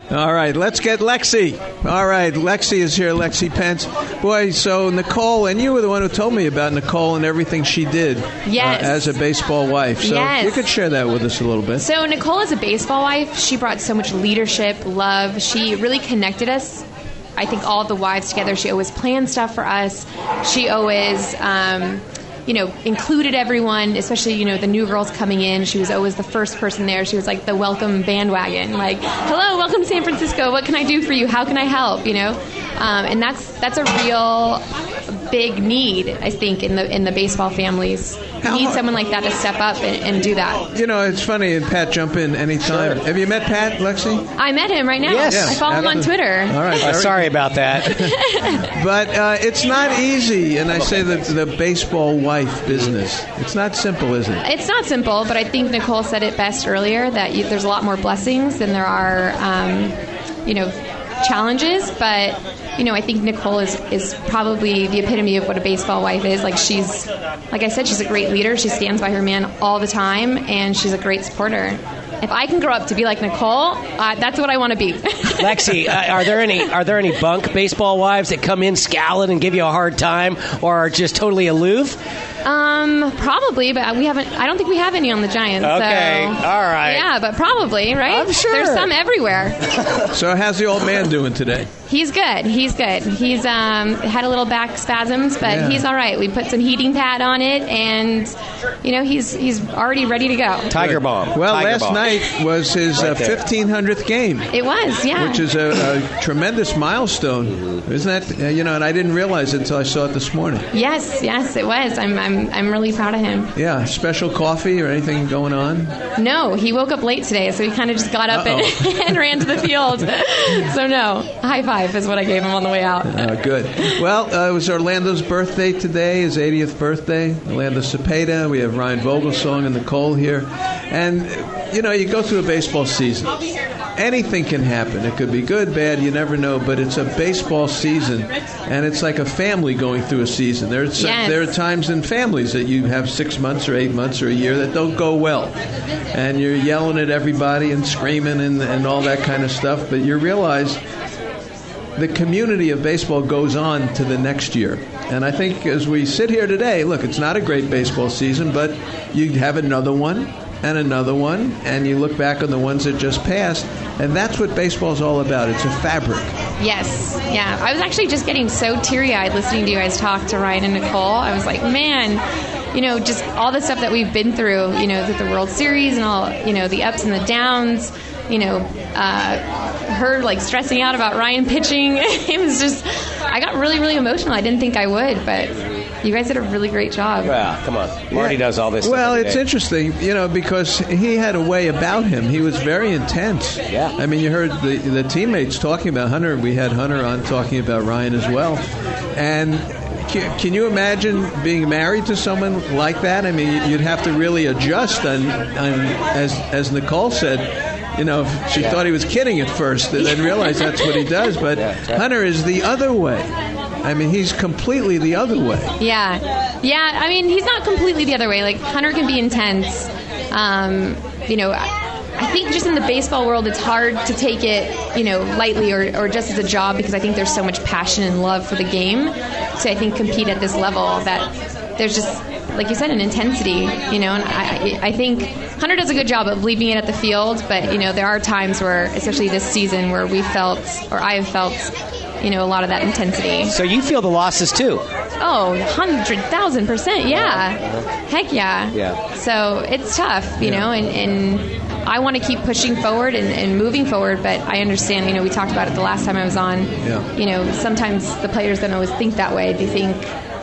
All right, let's get Lexi. All right, Lexi is here, Lexi Pence. Boy, so Nicole, and you were the one who told me about Nicole and everything she did as a baseball wife. So you could share that with us a little bit. So Nicole, as a baseball wife, she brought so much leadership, love. She really connected us. I think all of the wives together. She always planned stuff for us. She always... included everyone, especially, the new girls coming in. She was always the first person there. She was like the welcome bandwagon. Like, hello, welcome to San Francisco. What can I do for you? How can I help? And that's a real big need, I think, in the baseball families. You need someone like that to step up and do that. It's funny, and Pat, jump in anytime. Sure. Have you met Pat, Lexi? I met him right now. Yes. I follow him on Twitter. All right. Sorry about that. But it's not easy, and I say that the baseball wife business. It's not simple, is it? It's not simple, but I think Nicole said it best earlier, that there's a lot more blessings than there are, challenges. But I think Nicole is probably the epitome of what a baseball wife is. Like I said, she's a great leader. She stands by her man all the time, and she's a great supporter. If I can grow up to be like Nicole, that's what I want to be. Lexi, are there any bunk baseball wives that come in scowling and give you a hard time, or are just totally aloof? Probably, but I don't think we have any on the Giants. Okay, so. All right. Yeah, but probably, right? I'm sure. There's some everywhere. So how's the old man doing today? He's good. He's had a little back spasms, but he's all right. We put some heating pad on it, and he's already ready to go. Tiger Bomb. Well, Tiger Bomb. night was his 1500th game. It was, yeah. Which is a tremendous milestone, isn't that? And I didn't realize it until I saw it this morning. Yes, it was. I'm really proud of him. Yeah, special coffee or anything going on? No, he woke up late today, so he kind of just got up and ran to the field. So no, high five is what I gave him on the way out. Good. Well, it was Orlando's birthday today, his 80th birthday. Orlando Cepeda. We have Ryan Vogelsong and Nicole here. And, you go through a baseball season. Anything can happen. It could be good, bad, you never know. But it's a baseball season, and it's like a family going through a season. There are times in families that you have 6 months or 8 months or a year that don't go well. And you're yelling at everybody and screaming and all that kind of stuff. But you realize the community of baseball goes on to the next year. And I think as we sit here today, look, it's not a great baseball season, but you have another one and another one, and you look back on the ones that just passed, and that's what baseball's all about. It's a fabric. Yes. Yeah. I was actually just getting so teary-eyed listening to you guys talk to Ryan and Nicole. I was like, man, just all the stuff that we've been through, with the World Series and all, the ups and the downs, her like stressing out about Ryan pitching. It was just, I got really, really emotional. I didn't think I would, but you guys did a really great job. Well, come on. Marty does all this. Well, it's interesting, because he had a way about him. He was very intense. Yeah. I mean, you heard the teammates talking about Hunter. We had Hunter on talking about Ryan as well. And can you imagine being married to someone like that? I mean, you'd have to really adjust. And as Nicole said, she thought he was kidding at first and then realized that's what he does. But Hunter is the other way. I mean, he's completely the other way. Yeah. I mean, he's not completely the other way. Like, Hunter can be intense. I think just in the baseball world, it's hard to take it, lightly or just as a job, because I think there's so much passion and love for the game. So I think compete at this level that there's just, like you said, an intensity, and I think Hunter does a good job of leaving it at the field, but, there are times where, especially this season, where I have felt, a lot of that intensity. So you feel the losses too? Oh, 100,000%, yeah. Heck yeah. Yeah. So it's tough, and I want to keep pushing forward and moving forward, but I understand, we talked about it the last time I was on. Yeah. Sometimes the players don't always think that way. They think,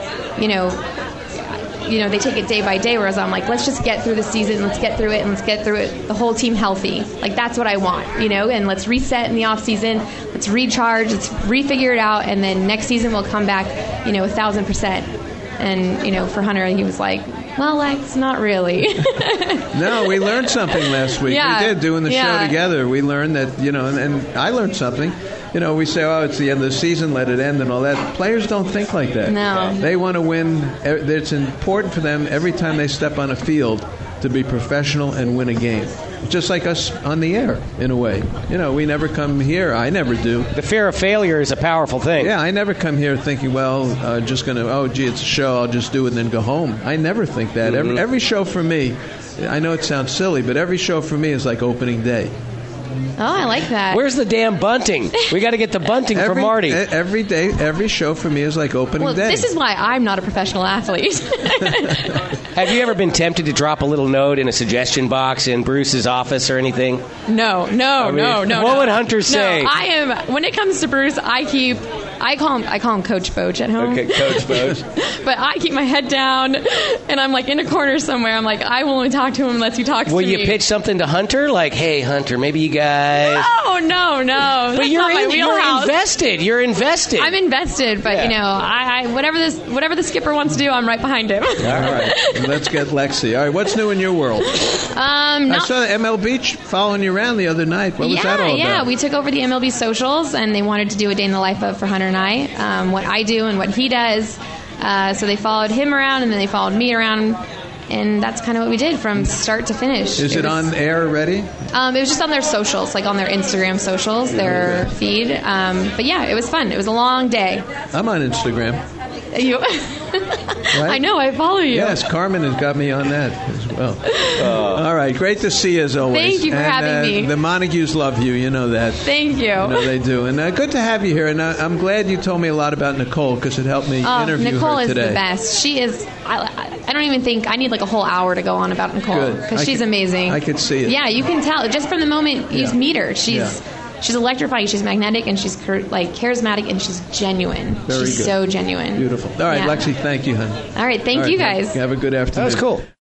they take it day by day, whereas I'm like, let's just get through the season, let's get through it, and let's get through it, the whole team healthy. Like, that's what I want, and let's reset in the off season, let's recharge, let's refigure it out, and then next season we'll come back, 1,000%. And, for Hunter, he was like, well, Lex, not really. No, we learned something last week. Yeah. We did, doing the show together. We learned that, and I learned something. We say, it's the end of the season, let it end and all that. Players don't think like that. No. They want to win. It's important for them every time they step on a field to be professional and win a game. just like us on the air, in a way. You know, we never come here. I never do. The fear of failure is a powerful thing. Yeah, I never come here thinking, well, just going to, oh, gee, it's a show, I'll just do it and then go home. I never think that. Every show for me, I know it sounds silly, but every show for me is like opening day. Oh, I like that. Where's the damn bunting? We got to get the bunting for Marty. Every day, every show for me is like opening day. This is why I'm not a professional athlete. Have you ever been tempted to drop a little note in a suggestion box in Bruce's office or anything? No. What would Hunter say? No, I am. When it comes to Bruce, I call him Coach Boach at home. Okay, Coach Boach. But I keep my head down, and I'm like in a corner somewhere. I'm like, I will only talk to him unless he talks to me. Will you pitch something to Hunter? Like, hey, Hunter, maybe you guys... No. But you're invested. You're invested. I'm invested, but you know, I whatever the skipper wants to do, I'm right behind him. All right, let's get Lexi. All right, what's new in your world? I saw the MLB following you around the other night. What was that all about? Yeah, we took over the MLB socials, and they wanted to do a day in the life of for Hunter and I, what I do and what he does. So they followed him around, and then they followed me around. And that's kind of what we did from start to finish. Is it on air already? It was just on their socials, like on their Instagram socials, their feed. But yeah, it was fun. It was a long day. I'm on Instagram. Right? I know, I follow you. Yes, Carmen has got me on that as well. All right, great to see you as always. Thank you for having me. The Montagues love you, you know that. Thank you. You know they do. And good to have you here. And I'm glad you told me a lot about Nicole because it helped me interview Nicole her today. Nicole is the best. She is, I don't even think, I need like a whole hour to go on about Nicole because she's amazing. I could see it. Yeah, you can tell just from the moment you meet her. She's electrifying, she's magnetic, and she's like charismatic, and she's genuine. Very she's good. So genuine. Beautiful. All right, Lexi, thank you, hon. All right, thank you guys. Have a good afternoon. That was cool.